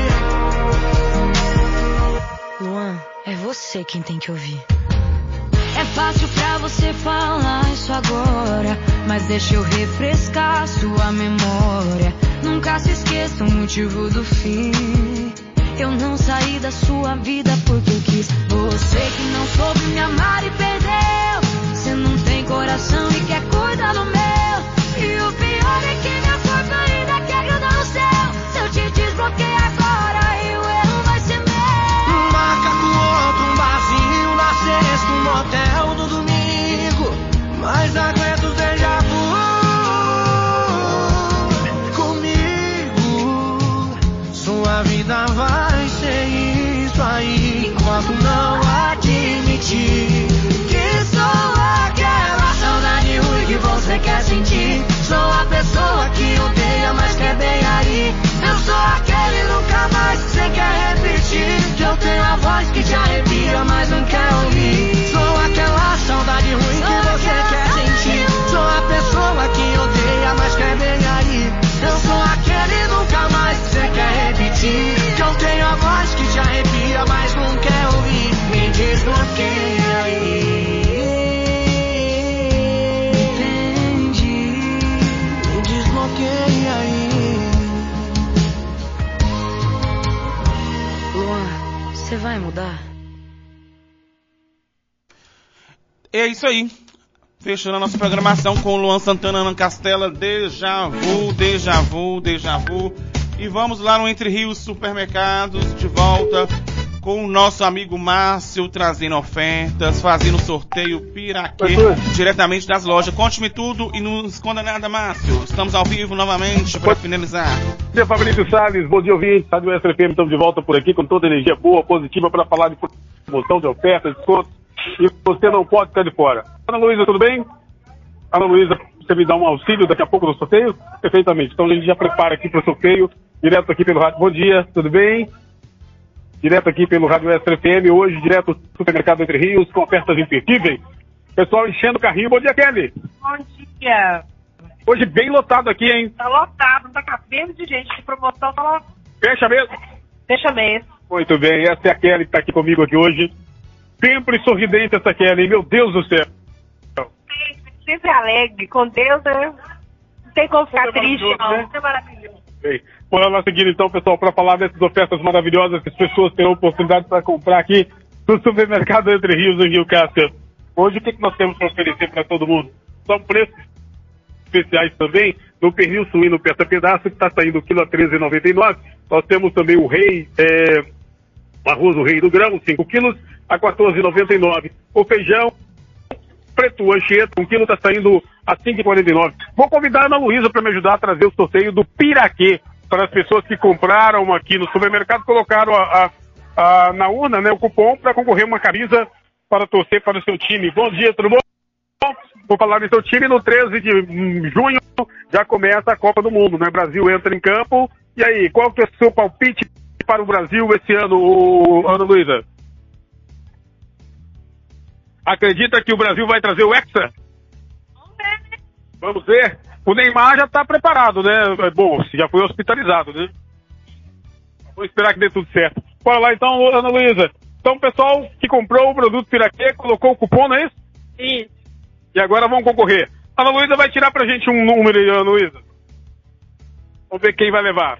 Luan, é você quem tem que ouvir. É fácil pra você falar isso agora, mas deixa eu refrescar sua memória. Nunca se esqueça o motivo do fim. Eu não saí da sua vida porque eu quis. Você que não soube me amar e perdeu. Você não tem coração e quer cuidar do meu. E o pior é que meu corpo ainda quer grudar no céu. Se eu te desbloquear agora, e o erro vai ser meu. Marca com outro um barzinho na sexta, um motel no domingo. Mas aguenta os déjà vu comigo. Sua vida vai ser isso aí, enquanto não admitir que sou aquela saudade ruim que você quer sentir. Sou a pessoa que odeia, mas quer bem aí. Eu sou aquele nunca mais que você quer repetir. Que eu tenho a voz que te arrepia, mas não quer ouvir. Sou aquela saudade ruim que você quer sentir. Sou a pessoa que odeia, mas quer bem aí. Eu sou aquele nunca mais que você quer repetir. Que eu tenho a voz que te arrepia, mas não quer ouvir. Me desbloqueia aí. Desbloqueia aí. Luan, você vai mudar? É isso aí. Fechando a nossa programação com o Luan Santana, Ana Castela, Déjà Vu, Déjà Vu, Déjà Vu. E vamos lá no Entre Rios Supermercados, de volta com o nosso amigo Márcio, trazendo ofertas, fazendo sorteio Piraquê, diretamente das lojas. Conte-me tudo e não esconda nada, Márcio. Estamos ao vivo novamente para finalizar. Bom dia, Fabrício Salles. Bom dia, ouvintes. Rádio S F M, estamos de volta por aqui com toda a energia boa, positiva, para falar de promoção, de ofertas, descontos. E você não pode ficar de fora. Ana Luísa, tudo bem? Ana Luísa, você me dá um auxílio daqui a pouco no sorteio? Perfeitamente. Então a gente já prepara aqui para o sorteio, direto aqui pelo rádio. Bom dia, tudo bem? Direto aqui pelo rádio S F M, hoje direto do supermercado Entre Rios, com ofertas imperdíveis. Pessoal enchendo o carrinho. Bom dia, Kelly. Bom dia. Hoje bem lotado aqui, hein? Tá lotado, tá cabendo de gente de promoção, tá lotado. Fecha mesmo? Fecha mesmo. Muito bem, essa é a Kelly que tá aqui comigo aqui hoje. Sempre sorridente essa Kelly, meu Deus do céu. Sempre, sempre alegre, com Deus, né? Não tem como ficar triste, não. Né? É maravilhoso. Bem, bora lá seguir então, pessoal, para falar dessas ofertas maravilhosas que as pessoas terão oportunidade para comprar aqui no supermercado Entre Rios, em Rio Cássia. Hoje, o que, que nós temos para oferecer para todo mundo? São preços especiais também no pernil suíno peça pedaço, que está saindo o quilo a treze reais e noventa e nove centavos. Nós temos também o rei, é, arroz o rei do grão, cinco quilos, a quatorze reais e noventa e nove centavos. O feijão preto anchieta, um quilo está saindo a cinco reais e quarenta e nove centavos. Vou convidar a Ana Luísa para me ajudar a trazer o sorteio do Piraquê para as pessoas que compraram aqui no supermercado, colocaram a, a, a, na urna, né, o cupom para concorrer uma camisa para torcer para o seu time. Bom dia, tudo bom? Vou falar do seu time. No treze de junho já começa a Copa do Mundo, né? O Brasil entra em campo. E aí, qual que é o seu palpite para o Brasil esse ano, Ana Luísa? Acredita que o Brasil vai trazer o Hexa? Vamos ver, né? Vamos ver. O Neymar já está preparado, né? Bom, já foi hospitalizado, né? Vamos esperar que dê tudo certo. Bora lá então, Ana Luísa. Então, o pessoal que comprou o produto Piraquê colocou o cupom, não é isso? Isso. E agora vamos concorrer. Ana Luísa vai tirar pra gente um número aí, Ana Luísa. Vamos ver quem vai levar.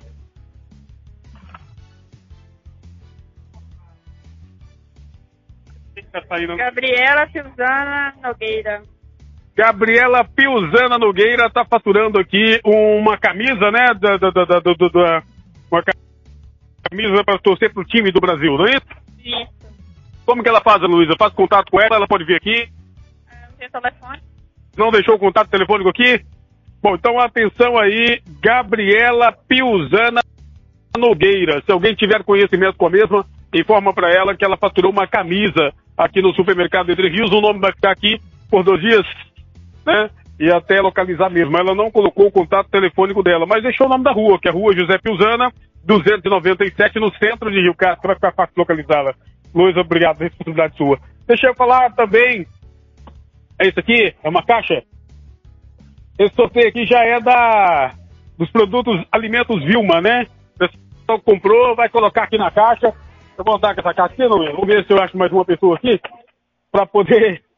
Quem tá saindo? Gabriela Silvana Nogueira. Gabriela Piusana Nogueira está faturando aqui uma camisa, né? Da, da, da, da, da, da, uma camisa para torcer pro time do Brasil, não é isso? Isso. Como que ela faz, Luísa? Faz contato com ela, ela pode vir aqui? Não tem telefone. Não deixou o contato telefônico aqui? Bom, então atenção aí, Gabriela Piusana Nogueira. Se alguém tiver conhecimento com a mesma, informa para ela que ela faturou uma camisa aqui no supermercado Entre Rios. O nome vai ficar aqui por dois dias, né? E até localizar mesmo. Ela não colocou o contato telefônico dela, mas deixou o nome da rua, que é a Rua José Piusana, duzentos e noventa e sete, no centro de Rio Castro. Vai ficar fácil localizá-la. Luísa, obrigado, responsabilidade sua. Deixa eu falar também. É isso aqui? É uma caixa? Esse sorteio aqui já é da dos produtos Alimentos Vilma, né? O pessoal comprou, vai colocar aqui na caixa. Eu vou andar com essa caixa aqui, não? Vamos ver se eu acho mais uma pessoa aqui para poder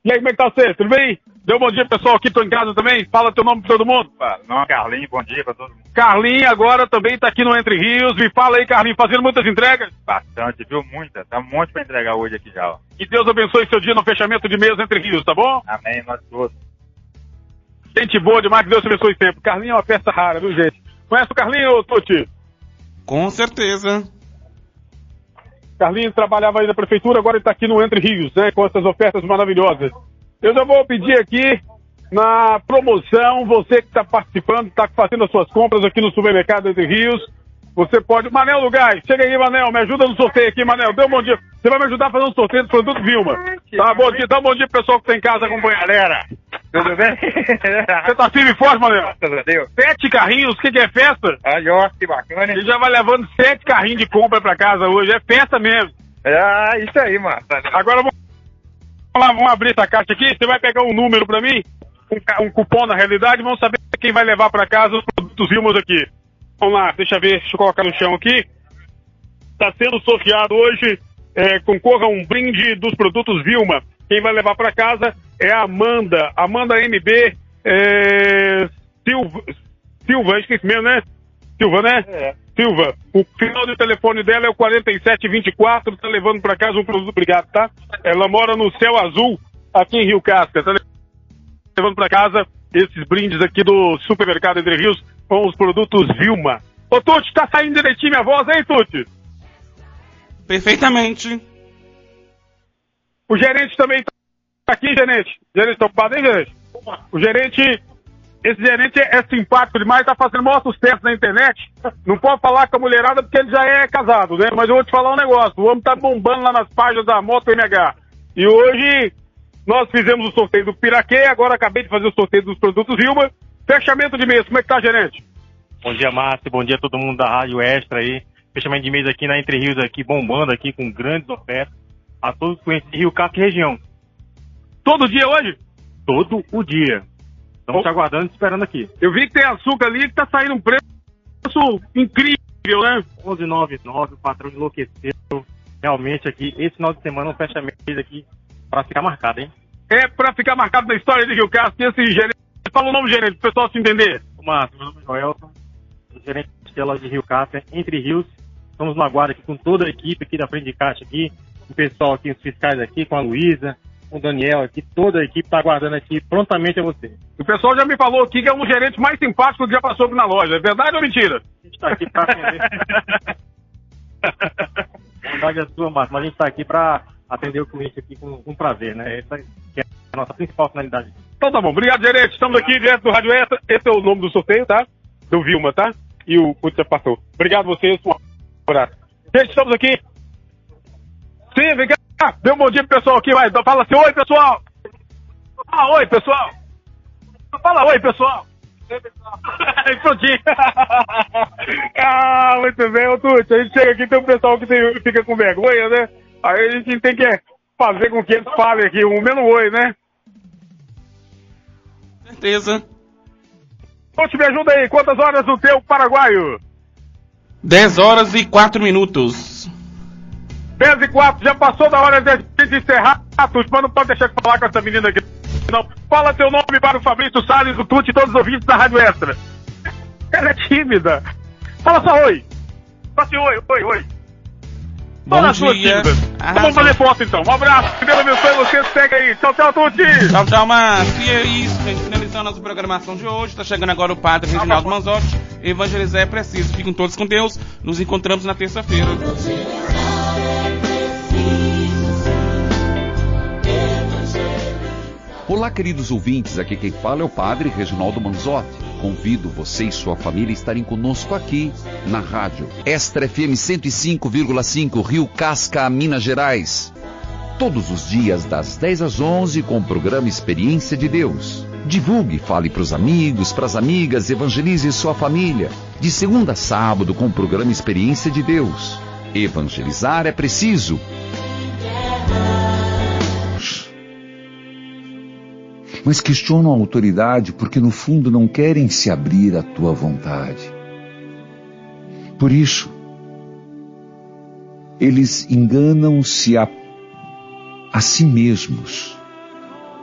E aí, como é que tá você? Tudo bem? Deu um bom dia, pessoal, aqui, tô em casa também. Fala teu nome pra todo mundo. Não, Carlinhos, bom dia pra todo mundo. Carlinhos agora também tá aqui no Entre Rios. Me fala aí, Carlinhos, fazendo muitas entregas? Bastante, viu? Muita. Tá um monte pra entregar hoje aqui já, ó. Que Deus abençoe seu dia no fechamento de mês Entre Rios, tá bom? Amém, nós todos. Gente boa demais, que Deus te abençoe sempre. Carlinhos é uma peça rara, viu, gente? Conhece o Carlinhos, Tuti? Com certeza. Carlinhos trabalhava aí na prefeitura, agora ele tá aqui no Entre Rios, né? Com essas ofertas maravilhosas. Eu já vou pedir aqui, na promoção, você que está participando, está fazendo as suas compras aqui no supermercado Entre Rios, você pode... Manel Lugais, chega aí, Manel, me ajuda no sorteio aqui, Manel, dê um bom dia. Você vai me ajudar a fazer um sorteio do produto Vilma. Tá, bom dia, dá um bom dia pro pessoal que tá em casa acompanhando. Galera, tudo bem? Você tá firme e forte, Manel? Graças a Deus. Sete carrinhos, o que, que é festa? Ai, ó, que bacana, hein? Ele já vai levando sete carrinhos de compra pra casa hoje, é festa mesmo. Ah, isso aí, mano. Agora vamos... Vamos lá, vamos abrir essa caixa aqui, você vai pegar um número pra mim, um, um cupom na realidade, vamos saber quem vai levar pra casa os produtos Vilmas aqui. Vamos lá, deixa eu ver, deixa eu colocar no chão aqui. Tá sendo sorteado hoje, é, concorra um brinde dos produtos Vilma. Quem vai levar pra casa é a Amanda, Amanda M B é, Silva, Silva, esqueci mesmo, né? Silva, né? É. Silva, o final do telefone dela é o quarenta e sete vinte e quatro, tá levando pra casa um produto, obrigado, tá? Ela mora no Céu Azul, aqui em Rio Casca, tá levando pra casa esses brindes aqui do supermercado Entre Rios com os produtos Vilma. Ô Tuti, tá saindo direitinho minha voz, hein, Tuti? Perfeitamente. O gerente também tá aqui, gerente. Gerente, tá ocupado, hein, gerente? O gerente... Esse gerente é simpático demais, tá fazendo maior sucesso na internet. Não pode falar com a mulherada porque ele já é casado, né? Mas eu vou te falar um negócio. O homem tá bombando lá nas páginas da Moto M H. E hoje nós fizemos o sorteio do Piraquê, agora acabei de fazer o sorteio dos produtos Vilma. Fechamento de mês, como é que tá, gerente? Bom dia, Márcio. Bom dia a todo mundo da Rádio Extra aí. Fechamento de mês aqui na Entre Rios, aqui bombando aqui com grandes ofertas a todos os clientes de Rio Casca e região. Todo dia hoje? Todo o dia. Estamos te aguardando e esperando aqui. Eu vi que tem açúcar ali que tá saindo um preço incrível, né? onze reais e noventa e nove centavos, o patrão enlouqueceu. Realmente aqui, esse final de semana, um fechamento aqui para ficar marcado, hein? É para ficar marcado na história de Rio Casca. Esse gerente, fala o nome do gerente, para o pessoal se entender. O Márcio, meu nome é Joelson, gerente da loja de Rio Casca, Entre Rios. Estamos no aguardo aqui com toda a equipe aqui da frente de caixa aqui, o pessoal aqui, os fiscais aqui, com a Luísa, com o Daniel aqui, toda a equipe está aguardando aqui prontamente a você. O pessoal já me falou aqui que é um gerente mais simpático que já passou aqui na loja. É verdade ou mentira? A gente está aqui para atender. A verdade é sua, Márcio, mas a gente está aqui para atender o cliente aqui com, com prazer, né? Essa que é a nossa principal finalidade. Então tá bom. Obrigado, gerente. Estamos aqui direto do Rádio Extra. Esse é o nome do sorteio, tá? Do Vilma, tá? E o Putz já passou. Obrigado a vocês. Um abraço. Gente, estamos aqui. Sim, vem cá. Dê um bom dia pro pessoal aqui, vai. Fala assim, oi, pessoal. Ah, oi, pessoal. Fala oi, pessoal. Oi, pessoal. Prontinho. Ah, muito bem, ô Tuti. A gente chega aqui, tem um pessoal que tem, fica com vergonha, né? Aí a gente tem que fazer com que eles falem aqui, um menos oi, né? Certeza. Tuti, me ajuda aí. Quantas horas no teu paraguaio? dez horas e quatro minutos. dez e quatro, já passou da hora de a gente encerrar, Tuti, mas não pode deixar de falar com essa menina aqui. Não. Fala teu nome para o Fabrício Salles, o Tuti e todos os ouvintes da Rádio Extra. Ela é tímida. Fala só oi. Fala assim, oi, oi, oi. Bom Fala dia. Então vamos fazer foto então. Um abraço. Que Deus abençoe você. Segue aí. Tchau, tchau, Tuti. Tchau, tchau, Márcio. E é isso, gente. Finalizando a nossa programação de hoje. Está chegando agora o Padre Reginaldo Manzotti. Evangelizar é preciso. Fiquem todos com Deus. Nos encontramos na terça-feira. Olá, queridos ouvintes, aqui quem fala é o Padre Reginaldo Manzotti. Convido você e sua família a estarem conosco aqui na rádio Extra F M cento e cinco vírgula cinco, Rio Casca, Minas Gerais. Todos os dias das dez às onze com o programa Experiência de Deus. Divulgue, fale para os amigos, para as amigas, evangelize sua família. De segunda a sábado com o programa Experiência de Deus. Evangelizar é preciso. Mas questionam a autoridade porque no fundo não querem se abrir à tua vontade. Por isso, eles enganam-se a, a si mesmos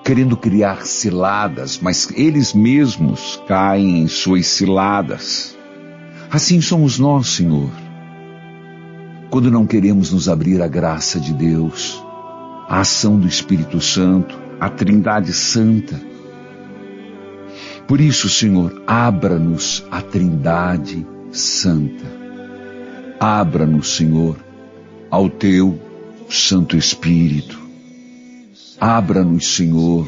querendo criar ciladas, mas eles mesmos caem em suas ciladas. Assim somos nós, Senhor, quando não queremos nos abrir à graça de Deus, à ação do Espírito Santo, à Trindade Santa. Por isso, Senhor, abra-nos a Trindade Santa. Abra-nos, Senhor, ao Teu Santo Espírito. Abra-nos, Senhor,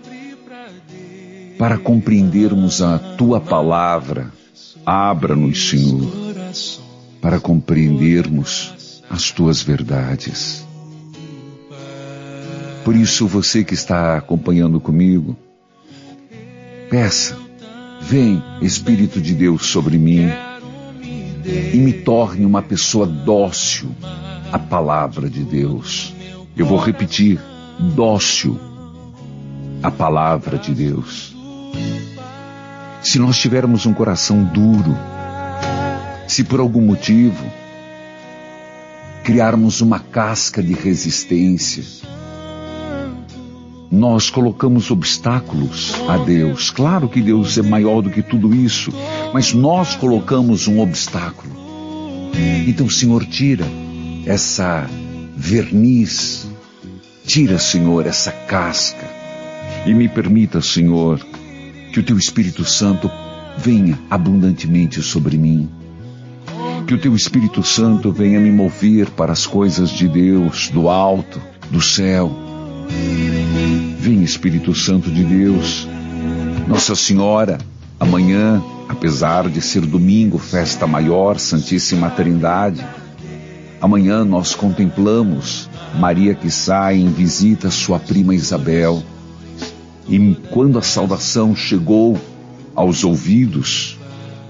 para compreendermos a Tua Palavra. Abra-nos, Senhor, para compreendermos as Tuas verdades. Por isso, você que está acompanhando comigo, peça, vem Espírito de Deus sobre mim e me torne uma pessoa dócil à Palavra de Deus. Eu vou repetir, dócil à Palavra de Deus. Se nós tivermos um coração duro, se por algum motivo criarmos uma casca de resistência, nós colocamos obstáculos a Deus. Claro que Deus é maior do que tudo isso, mas nós colocamos um obstáculo. Então, Senhor, tira essa verniz, tira, Senhor, essa casca e me permita, Senhor, que o Teu Espírito Santo venha abundantemente sobre mim. Que o Teu Espírito Santo venha me mover para as coisas de Deus, do alto, do céu. Vem, Espírito Santo de Deus. Nossa Senhora, amanhã, apesar de ser domingo, festa maior, Santíssima Trindade, amanhã nós contemplamos Maria que sai em visita à sua prima Isabel. E quando a saudação chegou aos ouvidos,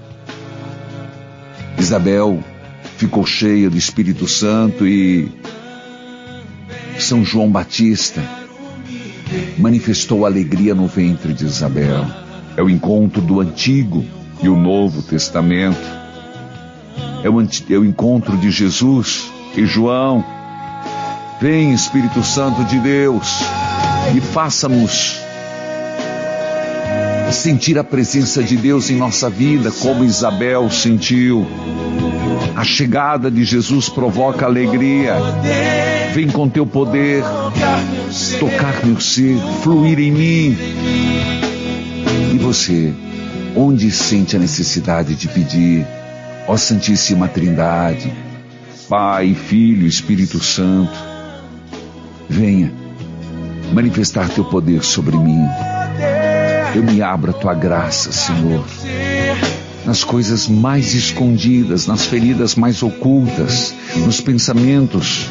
Isabel ficou cheia do Espírito Santo e São João Batista manifestou alegria no ventre de Isabel. É o encontro do Antigo e o Novo Testamento. É o, é o encontro de Jesus e João. Vem, Espírito Santo de Deus, e faça-nos sentir a presença de Deus em nossa vida, como Isabel sentiu. A chegada de Jesus provoca alegria. Vem com Teu poder tocar meu ser, fluir em mim. E você, onde sente a necessidade de pedir? Ó Santíssima Trindade, Pai, Filho, Espírito Santo, venha manifestar Teu poder sobre mim. Eu me abro a Tua graça, Senhor, nas coisas mais escondidas, nas feridas mais ocultas, nos pensamentos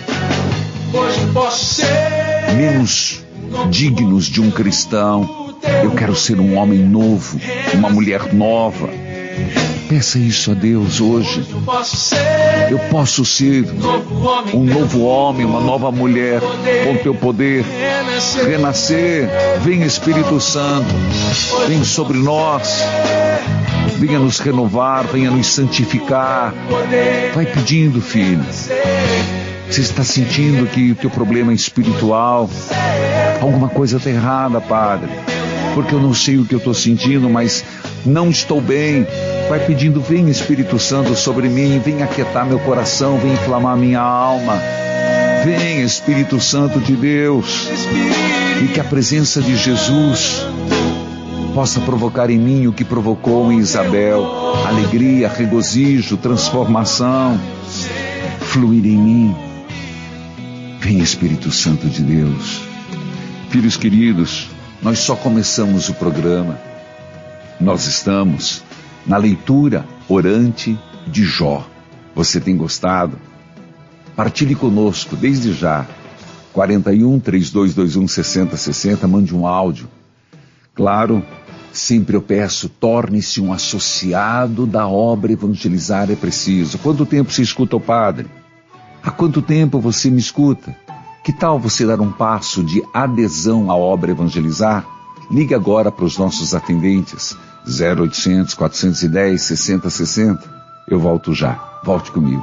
menos dignos de um cristão. Eu quero ser um homem novo, uma mulher nova. Peça isso a Deus hoje. Eu posso ser um novo homem, uma nova mulher, com Teu poder, renascer. Vem, Espírito Santo, vem sobre nós, venha nos renovar, venha nos santificar. Vai pedindo, filho. Você está sentindo que o teu problema é espiritual? Alguma coisa está errada, Padre, porque eu não sei o que eu estou sentindo, mas não estou bem. Vai pedindo, vem Espírito Santo sobre mim, vem aquietar meu coração, vem inflamar minha alma. Vem Espírito Santo de Deus, e que a presença de Jesus possa provocar em mim o que provocou em Isabel: alegria, regozijo, transformação, fluir em mim. Vem Espírito Santo de Deus. Filhos queridos, nós só começamos o programa. Nós estamos na leitura orante de Jó. Você tem gostado? Partilhe conosco desde já. quarenta e um, trinta e dois vinte e um, sessenta, sessenta, mande um áudio. Claro, sempre eu peço, torne-se um associado da obra Evangelizar é Preciso. Quanto tempo você escuta o Padre? Há quanto tempo você me escuta? Que tal você dar um passo de adesão à obra Evangelizar? Ligue agora para os nossos atendentes, zero oitocentos, quatrocentos e dez, sessenta sessenta. Eu volto já. Volte comigo.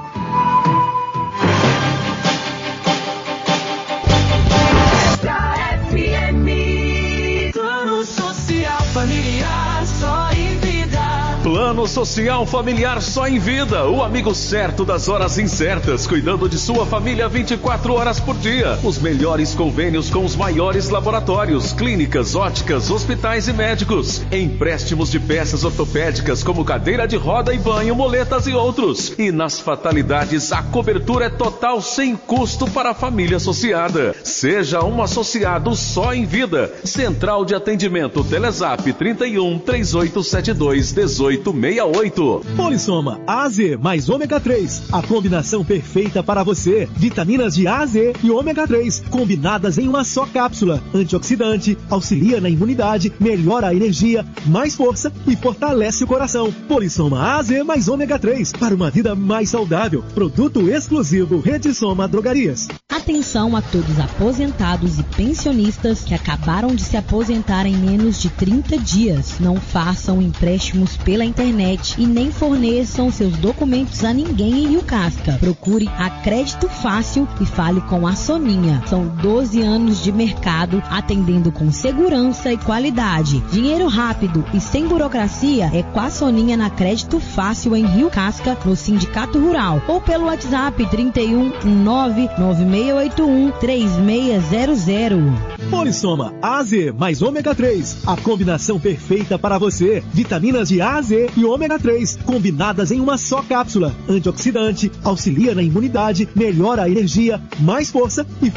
Extra F M. Social Familiar Só em Vida, o amigo certo das horas incertas, cuidando de sua família vinte e quatro horas por dia. Os melhores convênios com os maiores laboratórios, clínicas, óticas, hospitais e médicos. Empréstimos de peças ortopédicas como cadeira de roda e banho, moletas e outros. E nas fatalidades, a cobertura é total sem custo para a família associada. Seja um associado Só em Vida. Central de Atendimento Telezap trinta e um, três oito sete dois, um oito seis oito. Polissoma A Z mais ômega três. A combinação perfeita para você. Vitaminas de A, Z e ômega três, combinadas em uma só cápsula. Antioxidante, auxilia na imunidade, melhora a energia, mais força e fortalece o coração. Polissoma A Z mais ômega três, para uma vida mais saudável. Produto exclusivo Rede Soma Drogarias. Atenção a todos aposentados e pensionistas que acabaram de se aposentar em menos de trinta dias. Não façam empréstimos pela internet e nem forneçam seus documentos a ninguém em Rio Casca. Procure a Crédito Fácil e fale com a Soninha. São doze anos de mercado atendendo com segurança e qualidade. Dinheiro rápido e sem burocracia é com a Soninha na Crédito Fácil em Rio Casca, no Sindicato Rural, ou pelo WhatsApp trinta e um, nove nove seis oito um, três seis zero zero. Polissoma A Z mais ômega três, a combinação perfeita para você. Vitaminas de A, Z e ômega três, combinadas em uma só cápsula. Antioxidante, auxilia na imunidade, melhora a energia, mais força e